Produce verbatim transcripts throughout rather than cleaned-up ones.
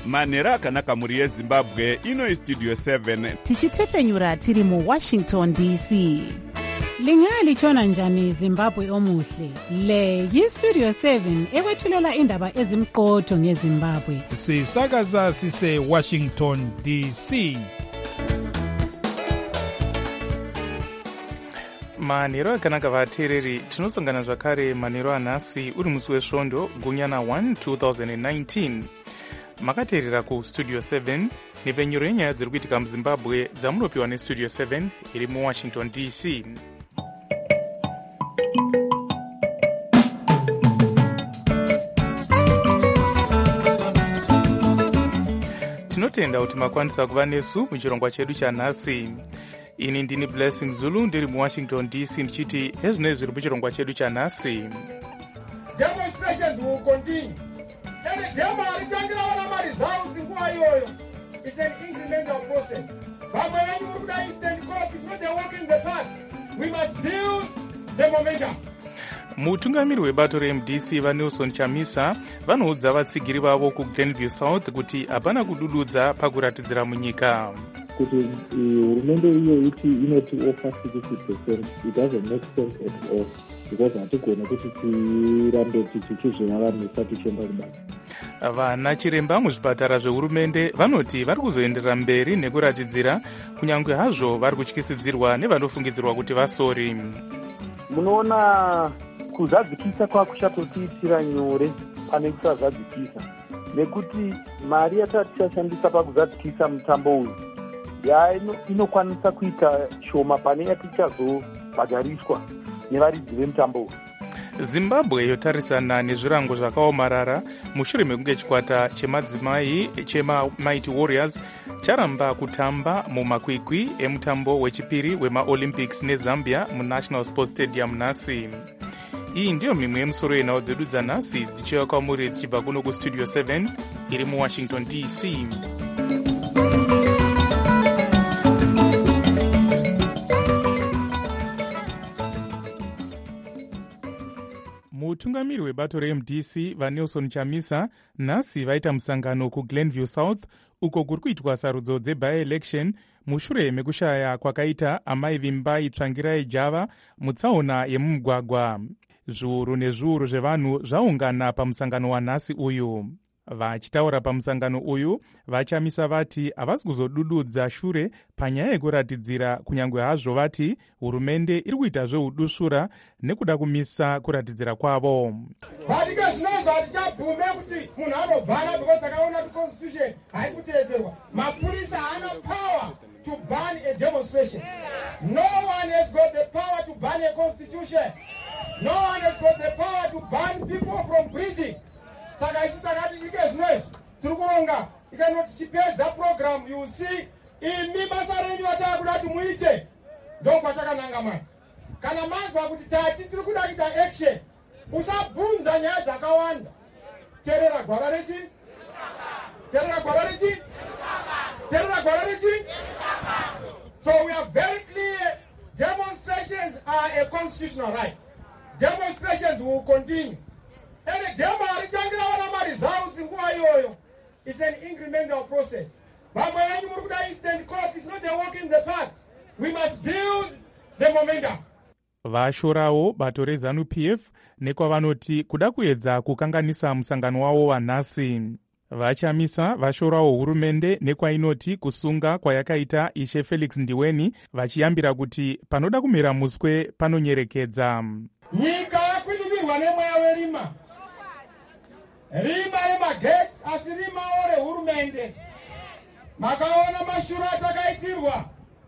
manhero akanaka mhuri yezimbabwe. Ino Studio seven tichitefenyura tiri mu Washington D C. Lingalitshona njani Zimbabwe omuhle? Le yi-Studio seven ekwethulela indaba ezimqotho ngeZimbabwe. Sisakaza sise Washington D C. manhero akanaka vateereri, tinosangana zvakare manhero anhasi uri musi wesvondo gunyana one two thousand nineteen. Makateerera kustudio seven nepfenyuro yenyaya dziri kuitika muzimbabwe dzamunopiwa nestudio seven iri muwashington D C. Tinotenda kuti makwanisa kuva nesu muchirongwa chedu chanhasi. Ini ndini Blessing Zulu ndiri muwashington D C ndichiti ezvinezvi zviri muchirongwa chedu chanhasi. Demonstrations will continue. And demo alitangira wana results nguva iyoyo. It's an incremental process. Vamwe venyu muri kuda instant coffee, it's not a walk in the park. We must build the momentum. Mutungamiri webato reM D C vaNelson Chamisa vanoudza vatsigiri vavo kuGlenview South kuti hapana kudududza pakuratidzira munyika. Kuti hurumende iyo iti inoti offer sixty percent, it doesn't make sense at all, because hatigone kuti tirambe tichizviraramisa tichienda kubasa. Vana chiremba muzvipatara zvehurumende vanoti vari kuzoenderera mberi nekuratidzira, kunyange hazvo vari kutyisidzirwa nevanofungidzirwa kuti vasori. Munoona kuzadzikisa kwakuchatotiitira nyore pane kusazadzikisa, nekuti mari yatatichashandisa pakuzadzikisa mutambo uyu ya inokwanisa kuita shoma pane yatichazobhadhariswa nevaridzi vemutambo uyu. Zimbabwe yotarisana nezvirango zvakaomarara mushure mekunge chikwata chemadzimai chema Mighty Warriors charamba kutamba mumakwikwi emutambo wechipiri wemaOlympics neZambia muNational Sports Stadium nhasi. Iyi ndiyo mimwe yemusoro yenhau dzedu dzanhasi dzichiuya kwamuri dzichibva kuno kustudio seven iri muWashington D C. Mutungamiri webato reM D C vaNelson Chamisa nhasi vaita musangano kuGlenview South uko kuri kuitwa sarudzo dzeby-election mushure mekushaya kwakaita amai vimbai Tsvangirai Java mutsaona yemumugwagwa. Zviuru nezviuru zvevanhu zvaungana pamusangano wanhasi uyu. Vachitaura pamusangano uyu, vaChamisa vati havasi kuzodududza shure panyaya yekuratidzira, kunyange hazvo vati hurumende iri kuita zveudusura nekuda kumisa kuratidzira kwavo. Vadika zvinozvo hatichabvume kuti munhu anobvana because takaona kuti constitution haisi kuteedzerwa. Mapurisa haana power to ban a demonstration. No one has got the power to ban a constitution. No one has got the power to ban people from breathing. Saka isi takati ike zvinozvi tiri kuronga ikanoti chipedza program you see imi basa renyu vatava kuda kuti muite ndokwachakananga mari. Kana mazwa kuti tati tiri kuda kuita action, usabvunza nyaya dzakawanda. Terera gwara rechi? Terera gwara rechi? Terera gwara rechi? So we are very clear, demonstrations are a constitutional right. Demonstrations will continue. And the demo alitangira wana results nguva iyoyo. It's an incremental process. Vamwe venyu muri kuda instant coffee, it's not a walk in the park. We must build the momentum. Vashorawo bato reZanu-P F nekwavanoti kuda kuedza kukanganisa musangano wavo wanhasi. VaChamisa vashorawo hurumende nekwainoti kusunga kwayakaita Ishe Felix Ndiweni, vachiyambira kuti panoda kumera muswe panonyerekedza. Nyika yakwirivirwa nemweya werima. Rima remagetsi asi rima ore hurumende. Makaona mashuro atakaitirwa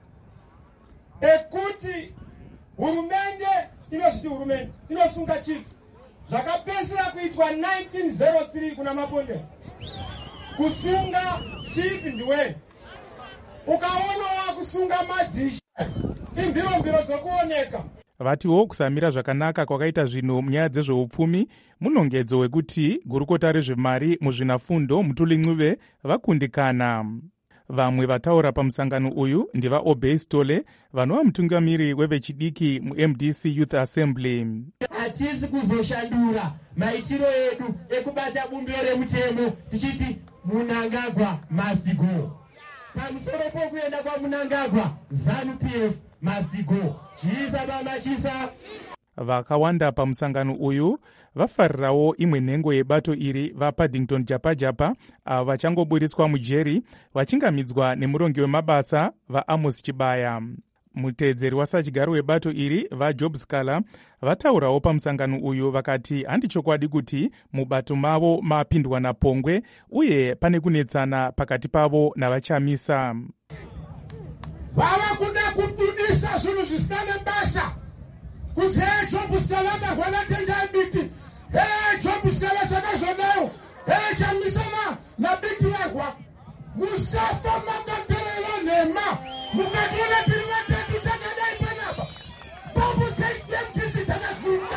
ekuti hurumende inozviti hurumende inosunga chifu. Zvakapedzisira kuitwa nineteen oh three kuna Maponde. Kusunga chifu Ndiweni. Ukaona kusunga madzisha imbiro mbiro dzokuoneka. Vatiwo kusamira zvakanaka kwakaita zvinhu munyaya dzezveupfumi munongedzo wekuti gurukota rezvemari muzvinafundo Mutuli Ncube vakundikana. Vamwe vataura pamusangano uyu ndiva Obey Stole vanova mutungamiri wevechidiki muM D C Youth Assembly. Hatisi kuzoshandura maitiro edu ekubata bumbiro remutemo tichiti Munangagwa must go. Pamusoro pokuenda kwa Munangagwa, ZANU P F must go. Chiisa baba chiisa. Vakawanda pamusangano uyu vafarirawo imwe nhengo yebato iri vapaddington japa japa avo vachangoburiswa mujeri vachingamidzwa nemurongi wemabasa vaAmos Chibaya. Muteedzeri wasachigaro webato iri vaJob Scala vataurawo pamusangano uyu vakati handichokwadi kuti mubato mavo mapindwa napongwe uye pane kunetsana pakati pavo navachamisa. Vava kuda kutudisa zvinhu zvisina nebasa. Kuzi hey Job Scala ndagwana tenda biti. Hey Job Scala chakazodayo. Hey chamisana na biti wagwa. Musafa makaterela nema. Mukatona tiri vatatu takadai panapa. Babu sei demtisi takazunda.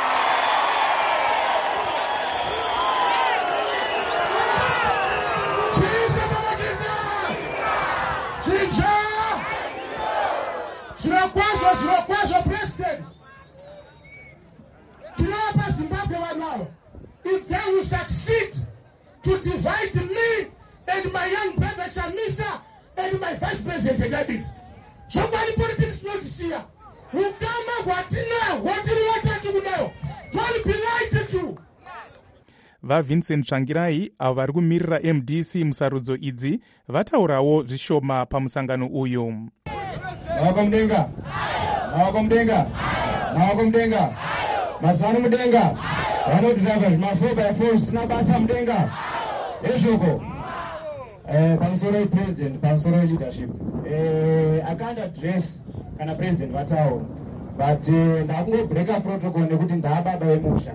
Chisa mama chisa. Chicha. Zvirokwazvo zvirokwazvo president. Tinova Zimbabwe vanavo. If they will succeed to divide me and my young brother Chamisa and my vice president David. Somebody politics not here. Ukama watina watiri watatu kudayo. Don't be lied to. VaVincent Tsvangirai avo vari kumirira M D C musarudzo idzi vataurawo zvishoma pamusangano uyu. Maoko mudenga. Maoko mudenga. Maoko mudenga. Mazano mudenga. Vanodriva zvima four by four sina basa mudenga. Ezvoko. Eh, pamusoro president, pamusoro leadership. Eh, akanda dress kana president vataura. But eh, ndakungo break protocol nekuti ndababa wemusha.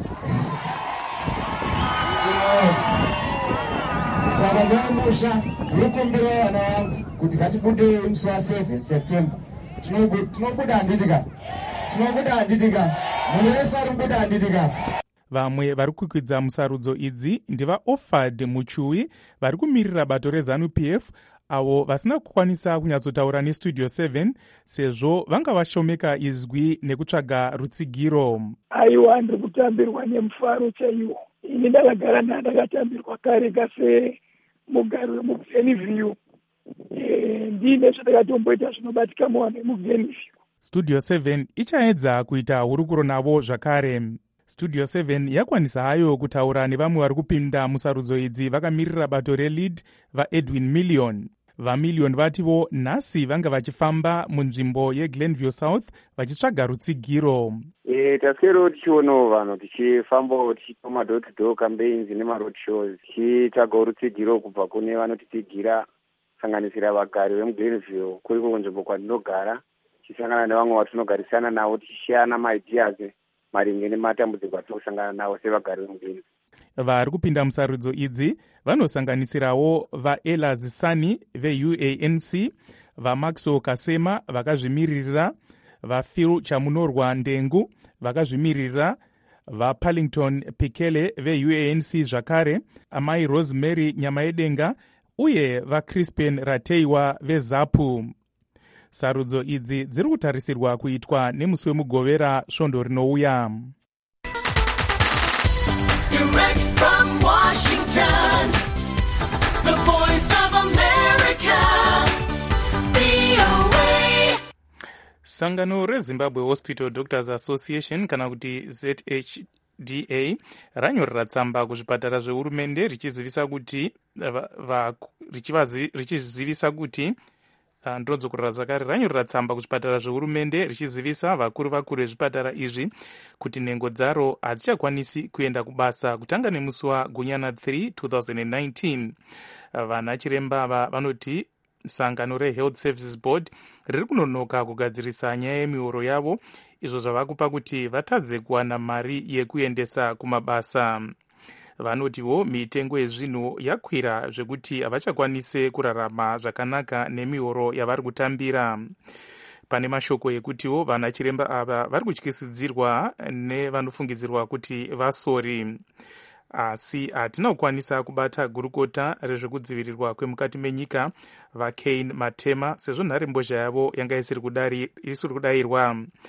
Saka ndamusha ndikumbira vana vangu kuti ngatibude musi wa seven September. Tinobuda handitika. Tinobuda handitika. Munhu wese ari kubuda handitika. Vamwe vari kukwidza musarudzo idzi ndivaOfad Muchui vari kumirira bato reZANU P F avo vasina kukwanisa kunyatsotaura nestudio seven sezvo vanga vashomeka izwi nekutsvaga rutsigiro. Aiwa ndiri kutambirwa nemufaro chaiwo. Ini ndakagara ndakatambirwa kare kase mugari wemuGlenview. E, ndine zvandakatomboita zvinobatika muvanhu vemuGlenview. Studio seven ichaedza kuita hurukuro navo zvakare. Studio seven yakwanisa hayo kutaura nevamwe vari kupinda musarudzo idzi vakamirira bato reLead vaEdwin Million. VaMillion vativo nhasi vanga vachifamba munzvimbo yeGlenview South vachitsvaga rutsigiro. E, taswero tichionawo vanhu tichifambawo tichipa madoor to door campaigns nemaroad shows tichitsvagawo rutsigiro kubva kune vanotitsigira sanganisira vagari vemuGlenview kuriko kunzvimbo kwandinogara tichisangana nevamwe vatinogarisana navo tichishiyana maideas maringe nematambudziko atinosangana nawo sevagari vemuGlenview. Vari kupinda musarudzo idzi vanosanganisirawo vaElaz Sani veU A N C, vaMaxwell Kasema vakazvimirira, vaPhil Chamunorwa Ndengu vakazvimirira, vaParlington Pikele veU A N C zvakare, amai Rosemary Nyamaedenga uye vaCrispin Rateiwa veZAPU. Sarudzo idzi dziri kutarisirwa kuitwa nemusi wemugovera svondo rinouya. Direct from Washington, the voice of America, V O A. Sangano reZimbabwe Hospital Doctors Association kana kuti Z H D A ranyorera tsamba kuzvipatara zvehurumende richizivisa kuti richizivisa kuti ndrodzokorera zvakare ranyorera tsamba kuzvipatara zvehurumende richizivisa vakuru vakuru vezvipatara izvi kuti nhengo dzaro hadzichakwanisi kuenda kubasa kutanga nemusi waGunyana third twenty nineteen. Vana chiremba ava vanoti sangano reHealth Services Board riri kunonoka kugadzirisa nyaya yemihoro yavo, izvo zvava kupa kuti vatadze kuwana mari yekuendesa kumabasa. Vanotiwo mitengo yezvinhu yakwira zvekuti havachakwanise kurarama zvakanaka nemihoro yavari kutambira. Pane mashoko ekutiwo vana chiremba ava vari kutyisidzirwa nevanofungidzirwa kuti vasori. Asi hatina kukwanisa kubata gurukota rezvekudzivirirwa kwemukati menyika vaCain Matema sezvo nharembozha yavo yanga isiri kudayirwa.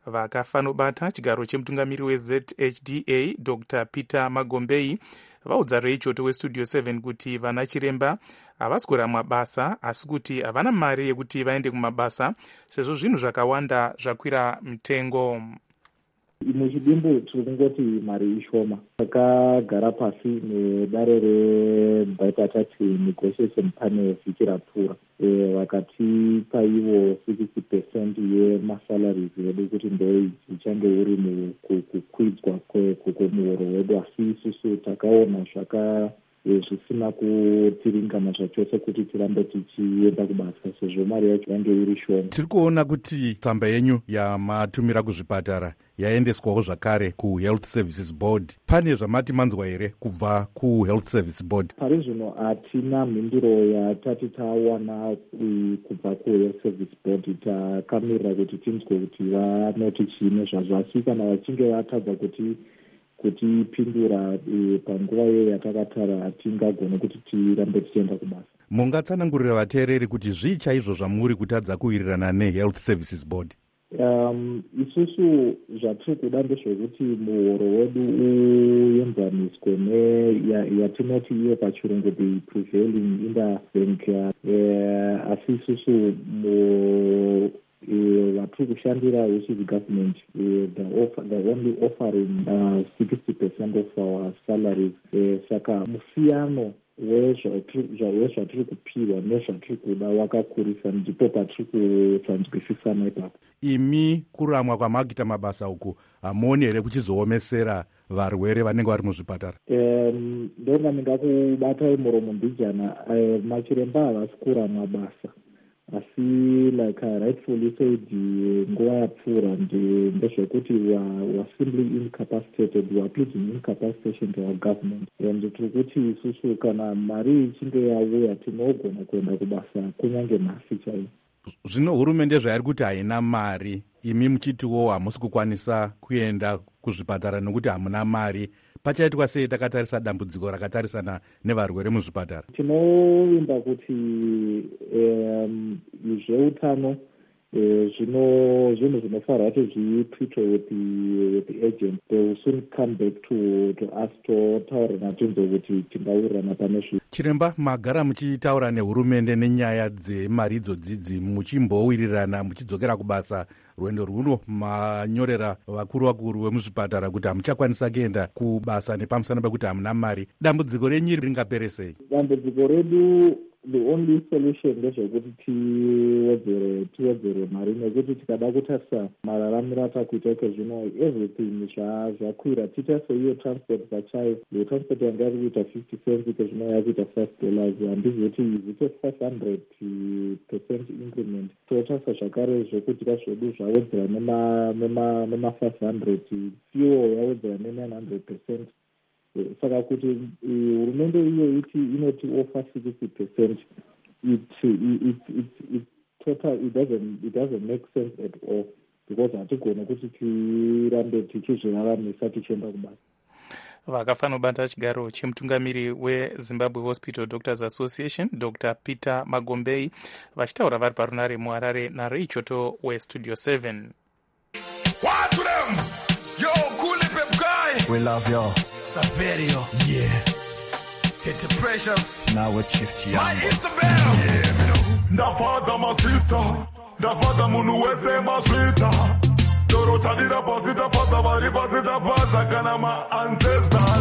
vakafanobata chigaro chemutungamiri weZ H D A Dr Peter Magombei vaudza reichoto westudio seven kuti vana chiremba havasi kuramwa basa asi kuti havana mari yekuti vaende kumabasa sezvo zvinhu zvakawanda zvakwira mutengo. Muchidimbu tiri kungoti mari ishoma. Takagara pasi nedare rebipartite negotiation panel zvichirapfuura. E, vakatipa ivo sixty percent yemasalaries edu kuti ndo zvichange uri mukukwidzwa kwemuhoro wedu, asi isusu takaona zvaka zvisina kutiringana zvachose kuti tirambe tichienda kubasa sezvo mari yacho yange iri shoma. Tiri kuona kuti tsamba yenyu yamatumira kuzvipatara yaendeswawo zvakare kuHealth Services Board. Pane zvamati manzwa here kubva kuHealth Service Board? Pari zvino hatina mhinduro yatati tawana kubva kuHealth Service Board. Takamirira kuti tinzwe kuti vanoti chiine zvazvo, asi kana vachinge vatadza kuti kutipindura e, panguva iyo yatakatara hatingagone kuti tirambe tichienda kubasa. Mungatsanangurira vateereri kuti zvii chaizvo zvamuri kutadza kuwirirana neHealth Services Board? Um, isusu zvatiri kuda ndezvekuti muhoro wedu uenzaniswe neyatinoti iye pachirungu the prevailing interbank, uh, asi isusu mu vatiri kushandira which is government, uh, the, offer, the only offering uh, sixty percent of our salaries. Uh, saka musiyano wezvatiri kupiwa nezvatiri kuda wakakurisa, ndipo patiri kutanzwisisana ipapo. Imi kuramwa kwamakuita mabasa uku hamuoni here kuchizoomesera varwere vanenge vari muzvipatara? Um, ndonga ndingakubatai muromo mbijana. Uh, machiremba havasi kuramwa basa, asi like I rightfully said nguva yapfuura ndezvekuti we are simply incapacitated, we are pleading incapacitation to our government, and tiri kuti isusu kana mari ichinge yauya tinogona kuenda kubasa kunyange nhasi chaiyo. Zvino hurumende zvairi kuti haina mari, imi muchitiwo hamusi kukwanisa kuenda kuzvipatara nekuti hamuna mari, pachaitwa sei takatarisa dambudziko rakatarisana nevarwere muzvipatara? Tinovimba kuti um, zveutano zvino zvinhu zvinofanira kuti zviitwe with the agent. They will soon come back to to us totaura natinzo kuti tingawirirana pane zvi. Chiremba, magara muchitaura nehurumende nenyaya dzemari idzodzidzi, muchimbowirirana muchidzokera kubasa, rwendo rwuno manyorera vakuru vakuru vemuzvipatara kuti hamuchakwanisa kuenda kubasa nepamusana pekuti hamuna mari. Dambudziko renyu ringapere sei? Dambudziko redu the only solution ndezvekuti tiwedzere tiwedzere mari, nekuti tikada kutarisa mararamiro atakuita kezvino everything zvakwira. Titarisa iyo transport pachayo, iyo transport yanga iri kuita fifty cents kezvino yakuita five dollars. Handizoti zvite five hundred percent increment. Totarisa zvakare zvekudya zvedu zvawedzera nema five hundred, fuel yawedzera ne nine hundred percent. Saka kuti hurumende iyo iti inoti offer sixty percent, it it it it total it doesn't it doesn't make sense at all, because hatigone kuti tirambe tichizviraramisa tichienda kubasa. Vakafanobata chigaro chemutungamiri weZimbabwe Hospital Doctors Association Dr Peter Magombei vachitaura vari parunare muHarare nareichoto weStudio seven. What to them? Yo, cool pep guy. We love you. Saverio. Yeah. Tete Precious. Now we're Chief Chiambo. My Isabel. Yeah, me know. Da father, my sister. Da father, munu wese ma sweeter. Doro tadira pasita father, bari pasita father, kana ma ancestors.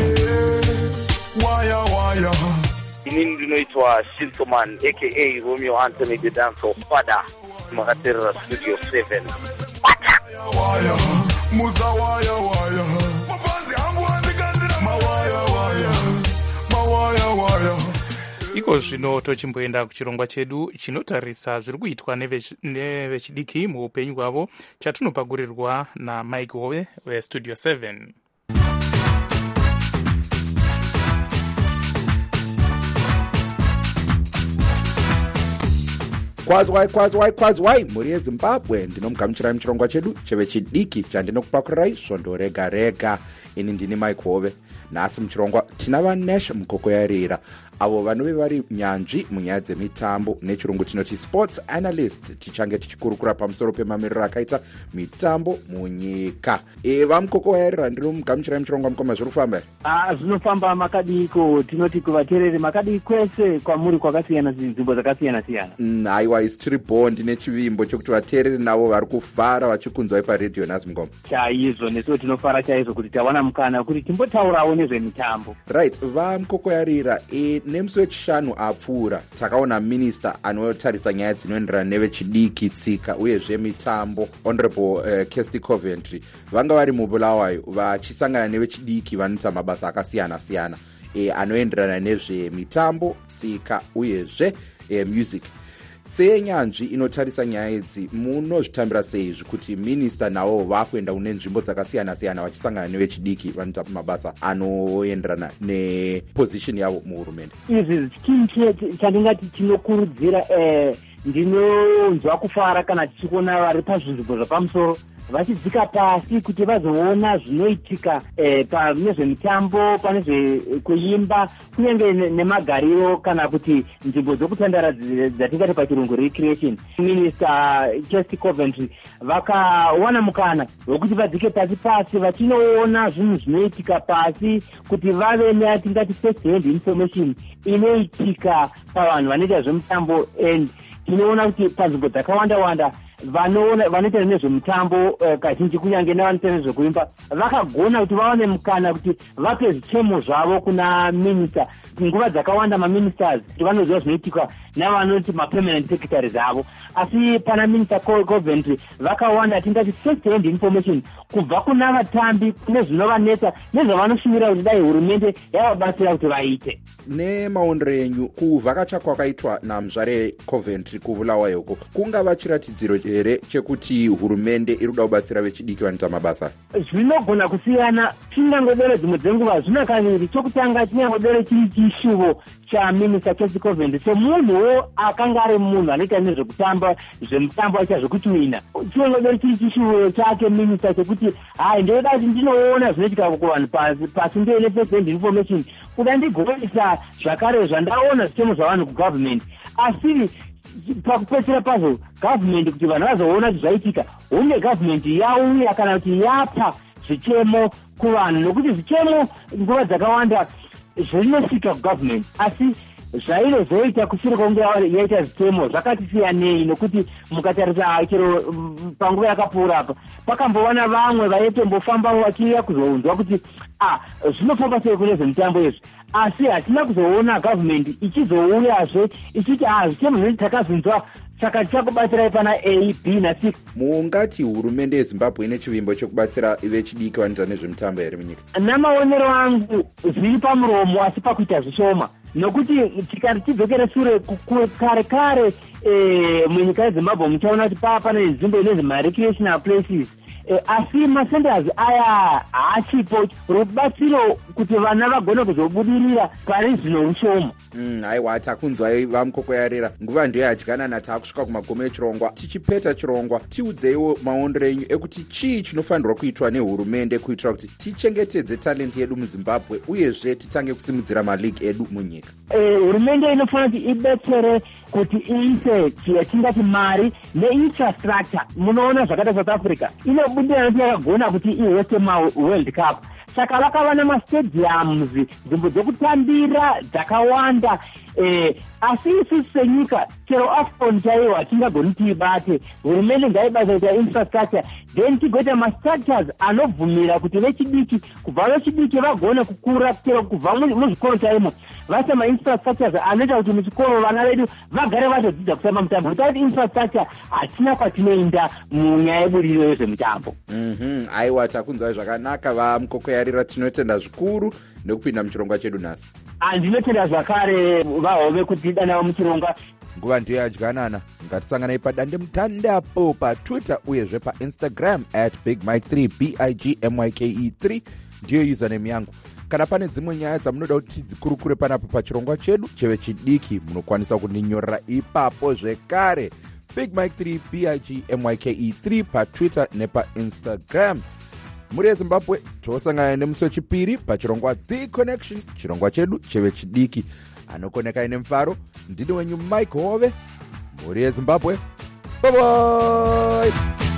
Yeah. Waya, waya. Inini ndinoitwa Shintoman, aka Romeo Anthony the Dancer Father. Makatera Studio seven. Waya, waya. Muza waya, waya. Iko zvino tochimboenda kuchirongwa chedu chinotarisa zviri kuitwa nevechidiki muupenyu hwavo, chatinopakurirwa naMike Hove weStudio seven. Kwazwai kwazwai kwazwai muri yeZimbabwe, ndinomugamuchirai muchirongwa chedu chevechidiki chandinokupakurirai svondo rega rega. Ini ndini Mike Hove. Nhasi muchirongwa tina vaNash Mukokoyarira avo vanove vari nyanzvi munyaya dzemitambo, nechirungu tinoti sports analyst. Tichange tichikurukura pamusoro pemamiriro akaita mitambo munyika. E, vamukoko wayarira ndiri mugamuchirai muchirongwa mukoma zviri kufamba ah zvinofamba makadiko. Tinoti kuvateereri makadii kwese kwamuri kwakasiyana nzvimbo dzakasiyana siyana. Haiwa isi tiri bondi nechivimbo chokuti vateereri navo vari kufara vachikunzwai paredhiyo nhasi mukoma. Chaizvo nesuwo tinofara chaizvo kuti tawana mukana kuti timbotaurawo nezvemitambo. Right, vamukoko yarira e, nemusi wechishanu apfuura takaona minista anotarisa nyaya dzinoenderana nevechidiki, tsika uyezve mitambo, honorable uh, Kirsty Coventry, vanga vari mubulawayo vachisangana nevechidiki vanoita mabasa akasiyana siyana e, anoenderana nezvemitambo, tsika uyezve e, music. Senyanzvi inotarisa nyaya idzi, munozvitambira seizvi kuti minista navo vakuenda kune nzvimbo dzakasiyana siyana vachisangana nevechidiki vanoita mabasa anoenderana neposition yavo muhurumende? Izvi chinhu chandingati tinokurudzira, eh, ndinonzwa kufara kana tichikuona vari pazvinzvimbo zvapamusoro vachidzika pasi kuti vazoona zvinoitika eh, pane zvemitambo, pane zvekuimba, kunyange nemagariro kana kuti nzvimbo dzokutandara dzatingati pachirungu recreation. Minister Kirsty Coventry vakawana mukana wekuti vadzike pasi pasi vachinoona zvinhu zvinoitika pasi, kuti vave neatingati first hand information inoitika pavanhu vanoita zvemitambo. And tinoona kuti panzvimbo dzakawanda wanda vanoona vanoita nezvemutambo uh, kazhinji kunyange nevanoita nezvekuimba vakagona kuti vawane mukana kuti vape zvichemo zvavo kuna minista. Nguva dzakawanda maministers kuti vanoziva zvinoitika navanoti mapermanent secretaries avo, asi pana minister Coventry vakawanda tingati first hand information kubva kuna vatambi, kune zvinovanetsa nezvavanoshumira kuti dai hurumende yavabatsira kuti vaite. Nemaondero enyu kuvhakacha kwakaitwa namuzvare Coventry kuvulawayo uko kungava chiratidziro here chekuti hurumende iri kuda kubatsira vechidiki vanoita mabasa? Zvinogona kusiyana. Tingangodere dzimwe dzenguva zvina kaviri. Chokutanga tingangodere chiri chishuvo chaminister Kirsty Coventry semunhuwo akanga ari munhu anoita nezvekutamba zvemutambo acha zvekuti wina. Tingangodere chiri chishuvo chake minister chekuti hai ndoda kuti ndinoona zvinoitika kuvanhu pasi pasi ndoine first hand information kuti ndigoisa zvakare zvandaona zvichemo zvavanhu kugovernment. Asi pakupedzisira pazvo government kuti vanhu vazoona kuti zvaitika, hunge government yauya kana kuti yapa zvichemo kuvanhu, nokuti zvichemo nguva dzakawanda zvinosvika kugovernment asi zvainozoita kushure kwekunge yaita zvichemo zvakati siyanei, nokuti mukatarisa chero panguva yakapfuura apa pakambowana vamwe vaitombofamba vachiuya kuzounzwa kuti ah zvinofamba sei kune zvemitambo izvi, asi hatina kuzoona government ichizouyazve ichiti ah zvichemo zvinoti takazvinzwa saka tichakubatsirai pana A, B na C. Mungati hurumende yeZimbabwe ine chivimbo chokubatsira vechidiki vanoita nezvemitambo here munyika? Namaonero angu zviri pamuromo asi pakuita zvishoma, nokuti tikati tidzokere shure kare kare eh, munyika yeZimbabwe muchaona kuti paa pane nzvimbo inonzi ma-recreational places. Eh, asi masenders aya haachipo, rubatsiro kuti vana vagone kuzobudirira pari zvino rushoma. Mm, aiwa takunzwai vamukoko yarera. Nguva ndiyo yadyanana taakusvika kumagomo echirongwa. Tichipeta chirongwa tiudzeiwo maondero enyu ekuti chii chinofanirwa kuitwa nehurumende kuitira kuti tichengetedze talenti yedu muZimbabwe uyezve titange kusimudzira maligi edu munyika. Eh, hurumende inofanira kuti ibetsere kuti iise yatingati mari neinfrastructure. Munoona zvakaita South Africa inobudira kuti yakagona kuti ihoste maWorld Cup, saka vakava namastadiums, nzvimbo dzokutambira dzakawanda. Eh, asi isusu senyika chero AFCON chaiwo hatingagoni tiibate. Hurumende ngaibata kuita infrastructure, then tigoita mastructures anobvumira kuti vechidiki kubva vechidiki vagone kukura chero kubva muzvikoro chaimo, vaisa mainfrastructures anoita kuti muchikoro vana vedu vagare vatodzidza kusamba mutambo. Without infrastructure hatina kwatinoenda munyaya yebudiriro yezvemutambo. Mhm, aiwa takunzwai zvakanaka vamukoko yarira, tinotenda zvikuru nekupinda muchirongwa chedu nhasi. Andinotenda zvakare vahove kuti danawo muchirongwa. Nguva ndiyo yadyanana. Ngatisanganai padande mutandapo paTwitter uyezve paInstagram at big mike three b i g m y k e three ndiyo username yangu. Kana pane dzimwe nyaya dzamunoda kuti dzikurukure panapo pachirongwa chedu chevechidiki, munokwanisa kundinyorera ipapo zvekare. big mike three b i g m y k e three paTwitter nepaInstagram. Muri yeZimbabwe tosangana nemusi wechipiri pachirongwa The Connection, chirongwa chedu chevechidiki. anokoneka ine mfaro. Ndini wenyu Mike Hove, mhuri yeZimbabwe. Bye bye.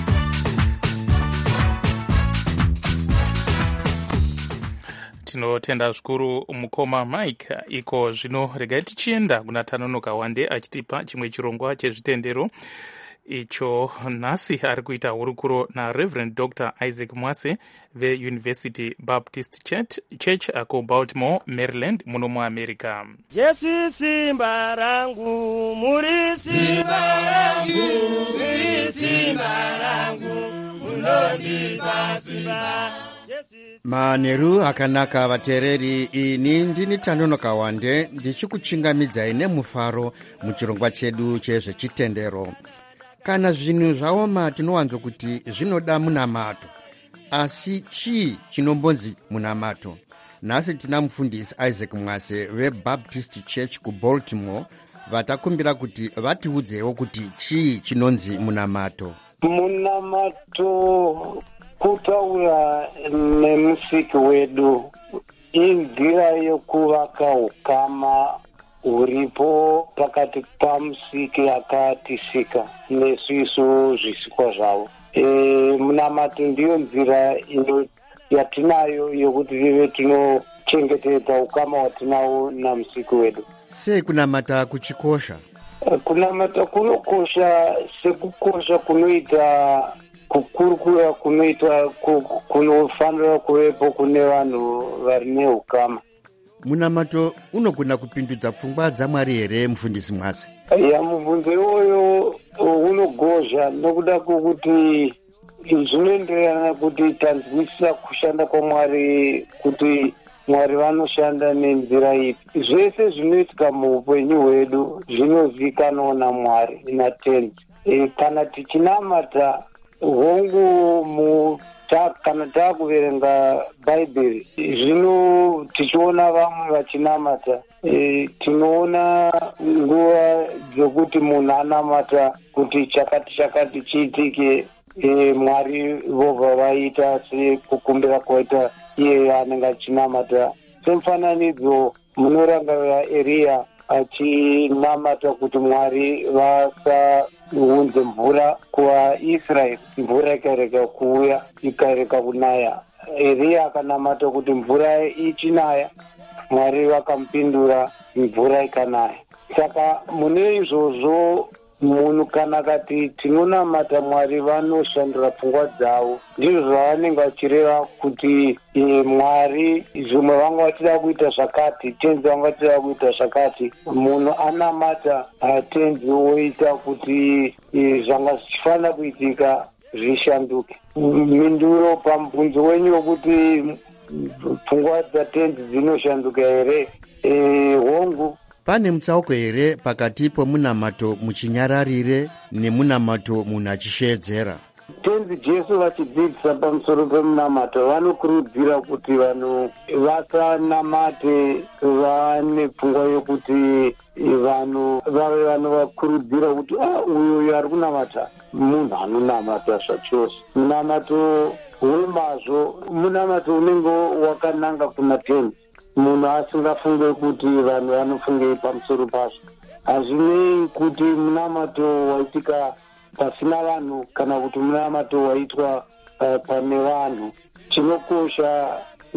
Tinotenda zvikuru mukoma Mike. Iko zvino regai tichienda kuna Tanonoka Wande achitipa chimwe chirongwa chezvitendero icho nhasi ari kuita hurukuro naReverend Doctor Isaac Mwase veUniversity Baptist Church, Church ako Baltimore, Maryland muno muAmerica. Jesu simba rangu, muri simba rangu, muri simba rangu, munondipa simba. Manheru akanaka vateereri, ini ndini Tanonoka Wande ndichikuchingamidzai nemufaro muchirongwa chedu chezvechitendero. Kana zvinhu zvaoma tinowanzo kuti zvinoda munamato, asi chii chinombonzi munamato? Nhasi tina mufundisi Isaac Mwase veBaptist Church kuBaltimore vatakumbira kuti vatiudzewo kuti chii chinonzi munamato. Munamato kutaura nemusiki wedu inzira yokuvaka ukama huripo pakati pamusiki akatisika nesuiso zvisikwa zvavo. E, munamato ndiyo nzira ino yatinayo yokuti vive tinochengetedza ukama watinawo namusiki wedu. Sei kunamata kuchikosha? Kunamata kunokosha sekukosha kunoita kukurukura kunoita kunofanira kuvepo kune vanhu vari neukama. Munamato unogona kupindudza pfungwa dzaMwari here, mufundisi Mwase? Ya, mubvunzo iwoyo unogozha nokuda kwokuti zvinoenderana kuti tanzwisisa kushanda kwaMwari, kuti Mwari vanoshanda nenzira ipi. Zvese zvinoitika muupenyu hwedu zvinozivikanwa naMwari natenzi. E, kana tichinamata hongu mu ta, kana takuverenga Bhaibheri zvino tichiona vamwe vachinamata, e, tinoona nguva dzokuti munhu anamata kuti chakati chakati chiitike, e, Mwari vobva vaita sekukumbira kwaita iye anenge achinamata. Semufananidzo munorangarira Eria achinamata kuti Mwari vasaunze mvura kuvaIsraeri, mvura ikareka kuuya, ikareka kunaya. Eria akanamata kuti mvura ichinaya, Mwari vakamupindura, mvura ikanaya. Saka mune izvozvo munhu kana kati tinonamata Mwari vanoshandura pfungwa dzavo, ndizvo zvavanenge vachireva kuti e, Mwari zvimwe vanga vachida kuita zvakati, tenzi vanga vachida kuita zvakati. Munhu anamata tenzi woita kuti e, zvanga zvichifanira kuitika zvishanduke. Minduro pamubvunzo wenyu wokuti pfungwa dzatenzi dzinoshanduka here, e, hongu pane mutsauko here pakati pomunamato muchinyararire nemunamato munhu achishedzera? Tenzi Jesu vachidzidzisa pamusoro pemunamato vanokurudzira kuti vanhu vasanamate vane pfungwa yokuti vanhu vave vanovakurudzira kuti ah, uyo ari kunamata munhu anonamata zvachose. Munamato wemazvo munamato unenge wakananga kuna tenzi, munhu asingafunge kuti vanhu vanofunge pamusoro pazvo. Hazvinei kuti munamato waitika pasina vanhu kana kuti munamato waitwa uh, pane vanhu. Chinokosha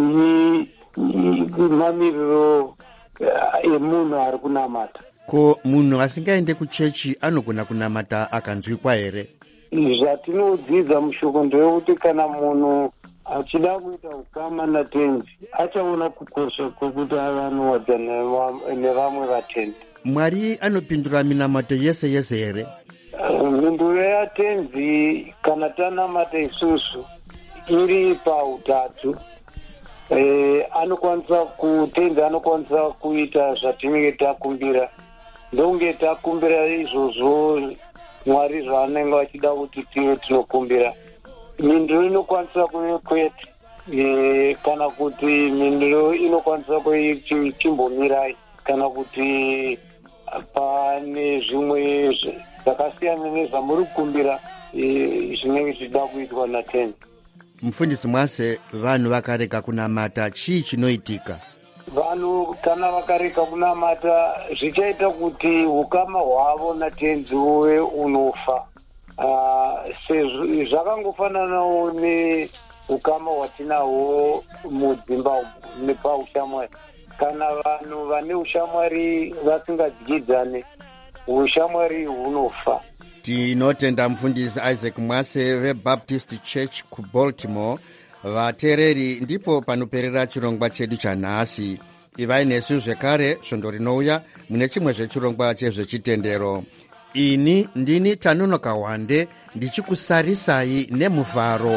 mamiriro emunhu ari kunamata. Ko munhu asingaende kuchechi anogona kunamata akanzwikwa here? Zvatinodzidza mushoko ndeyekuti kana munhu achida kuita ukama natenzi achaona kukosha kwokuti avanowadza nevamwe vatenzi. Mwari anopindura minamato yese yese here? Mhinduro yatenzi kana tanamata isusu iri pautatu, e, anokwanisa kutenzi anokwanisa kuita zvatinenge takumbira. Ndonge takumbira izvozvo Mwari zvaanenge vachida kuti tive tinokumbira. Mindiro inokwanisa kuve kwete, e, kana kuti mindiro inokwanisa kuve chimbomirai, kana kuti pane zvimwe zvakasiyana nezvamuri kukumbira e, zvinenge zvichida kuitwa natenzi. Mufundisi Mwase, vanhu vakareka kunamata chii chinoitika? vanhu kana vakareka kunamata zvichaita kuti ukama hwavo natenzi uve unofa. Zvakangofananawo neukama hwatinahwo mudzimba nepaushamwari. Kana vanhu vane ushamwari vasingadyidzane, ushamwari hunofa. Tinotenda mufundisi Isaac Mwase veBaptist Church kuBaltimore. Vateereri, ndipo panoperera chirongwa chedu chanhasi. Ivai nesu zvekare svondo rinouya mune chimwe zvechirongwa chezvechitendero. Ini ndini Tanonoka Wande ndichikusarisai nemuvharo.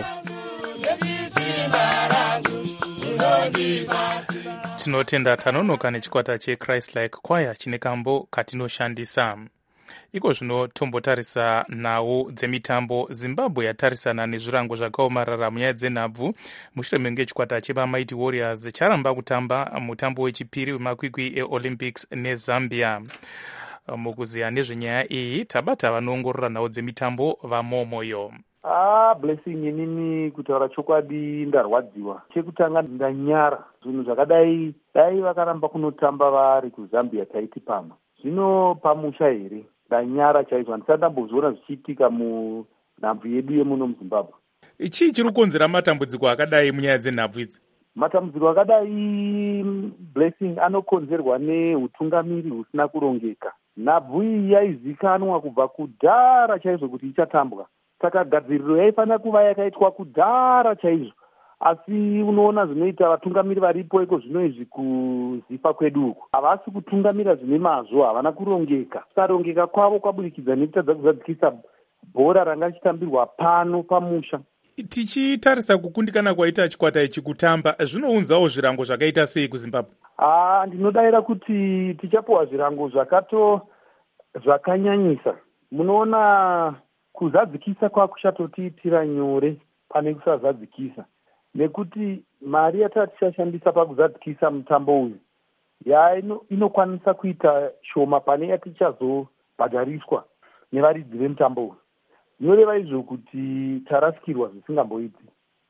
Tinotenda Tanonoka nechikwata cheChrist Like Choir chine kambo katinoshandisa. Iko zvino tombotarisa nhau dzemitambo. Zimbabwe yatarisana nezvirango zvakaomarara munyaya dzenhabvu mushure menge chikwata chevamighty Warriors charamba kutamba mutambo wechipiri wemakwikwi eOlympics neZambia. Mukuziya nezvenyaya iyi tabata vanoongorora nhau dzemitambo vamomoyo. Ah, blessing inini kutaura chokwadi ndarwadziwa. Chekutanga ndanyara. Zvinhu zvakadai dai vakaramba kunotamba vari kuZambia taiti pamwe. Zvino pamusha here ndanyara chaizvo, handisati ndambozoona zvichiitika munhabvu yedu yemuno muZimbabwe. Chii chiri kukonzera matambudziko akadai munyaya dzenhabvu idzi? Matambudziko akadai blessing anokonzerwa neutungamiri husina kurongeka. Nhabvu iyi yaizikanwa kubva kudhara chaizvo kuti ichatambwa, saka gadziriro yaifanira kuva yakaitwa kudhara chaizvo. Asi unoona zvinoita vatungamiri varipo iko zvino izvi kuzifa kwedu uku havasi kutungamira zvine mazvo, havana kurongeka. Kusarongeka kwavo kwaburikidza nekutadza kuzadzikisa bhora ranga richitambirwa pano pamusha. Tichitarisa kukundikana kwaita chikwata ichi kutamba, zvinounzawo zvirango zvakaita sei kuZimbabwe? Ah, ndinodavira kuti tichapuwa zvirango zvakato zvakanyanyisa. Munoona kuzadzikisa kwakuchatotiitira nyore pane kusazadzikisa, nekuti mari yatatichashandisa pakuzadzikisa mutambo uyu ya ino, inokwanisa kuita shoma pane yatichazobhadhariswa nevaridzi vemutambo uyu. Zvinoreva izvo kuti tarasikirwa zvisingamboiti,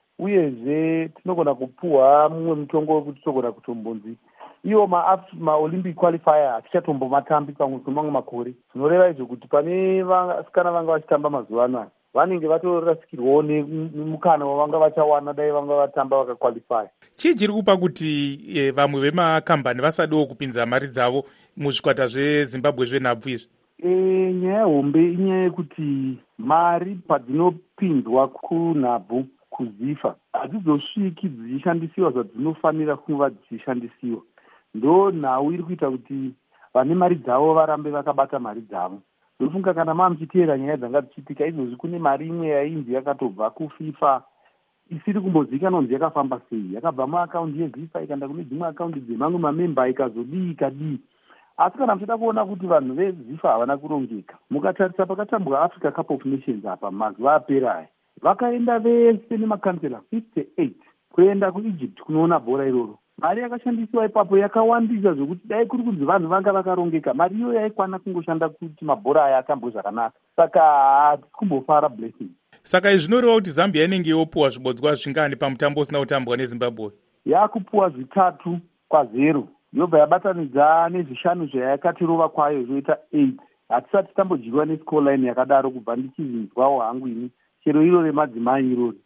uyezve tinogona kupuhwa mumwe mutongo wekuti tinogona kutombonzi iwo maolympic ma qualifier hatichatombomatambi pamwe pemamwe makore. Zvinoreva izvo kuti pane vasikana vanga vachitamba mazuva anaya vanenge vatorasikirwawo nemukana wavanga vachawana dai vanga vatamba vakaqualify. Chii chiri kupa kuti e, vamwe vemakambani vasadiwo kupinza mari dzavo muzvikwata zveZimbabwe zvenhabvu izvi? E, nyaya hombe inyaya yekuti mari padzinopinzwa kunhabvu kuzifa hadzizosviki dzichishandisiwa zvadzinofanira kuva dzichishandisiwa. Ndo nhau iri kuita kuti vane mari dzavo varambe vakabata mari dzavo. Ndofunga kana mamuchiteera nyaya dzanga dzichiitika izvozvi kune mari imwe yainzi yakatobva kuFIFA isiri kumbozivikanwa kunzi yakafamba sei, yakabva muakaundi yeFIFA ikaenda kune dzimwe akaundi dzemamwe mamemba ikazodii ikadii. Asi kana muchida kuona kuti vanhu veZIFA havana kurongeka, mukatarisa pakatambwa Africa Cup of Nations apa mazuva apera aya, vakaenda vese nemakansela fifty-eight kuenda kuEgypt kunoona bhora iroro. Mari yakashandiswa ipapo yakawandisa zvokuti dai kuri kunzi vanhu vanga vakarongeka, mari iyo yaikwana kungoshanda kuti mabhora aya atambwe zvakanaka. Saka hatisi kumbofara blessing. Saka izvi zvinoreva kuti Zambia inenge yopuwa zvibodzwa zvingani pamutambo usina kutambwa neZimbabwe? Yakupuwa zvitatu kwa zero. Yobva yabatanidza nezvishanu zvayakatirova kwayo zvoita eight. Hatisati tambodyiwa nescoreline yakadaro kubva ndichizinzwawo hangu ini chero iro remadzimai irori.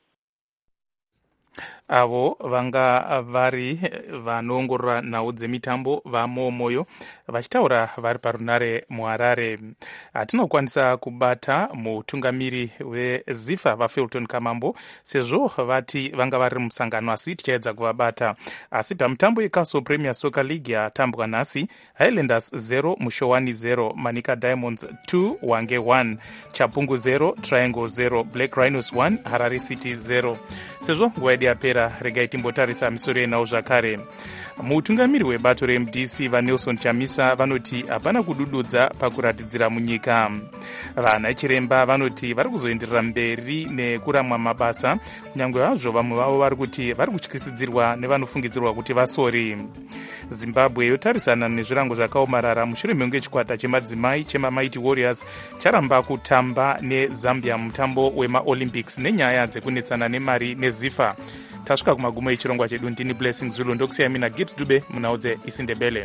Avo vanga vari vanoongorora nhau dzemitambo vamomoyo vachitaura vari parunare muHarare. Hatinokwanisa kubata mutungamiri weZIFA vaFilton Kamambo sezvo vati vanga vari musangano, asi tichaedza kuvabata. Asi pamutambo yeCastle Premier Soccer League yatambwa nhasi, Highlanders zero Mushowani zero, Manika Diamonds two Wange one, Chapungu zero Triangle zero, Black Rhinos one Harare City zero. Sezvo nguva yedu yapera, regai timbotarisa misoro yenhau zvakare. Mutungamiri webato reM D C vaNelson Chamisa vanoti hapana kudududza pakuratidzira munyika. Vana chiremba vanoti vari kuzoenderera mberi nekuramwa mabasa, nyangwe hazvo vamwe vavo vari kuti vari kutyisidzirwa nevanofungidzirwa kuti vasori. Zimbabwe yotarisana nezvirango zvakaomarara mushure menge chikwata chemadzimai chemamighty Warriors charamba kutamba neZambia mutambo wemaOlympics nenyaya dzekunetsana nemari neZIFA. tasvika kumagumo echirongwa chedu. Ndini Blessing Zulu ndokusiya mina Git Dube munaudze isindebele.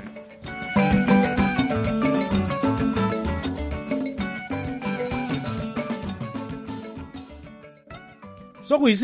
So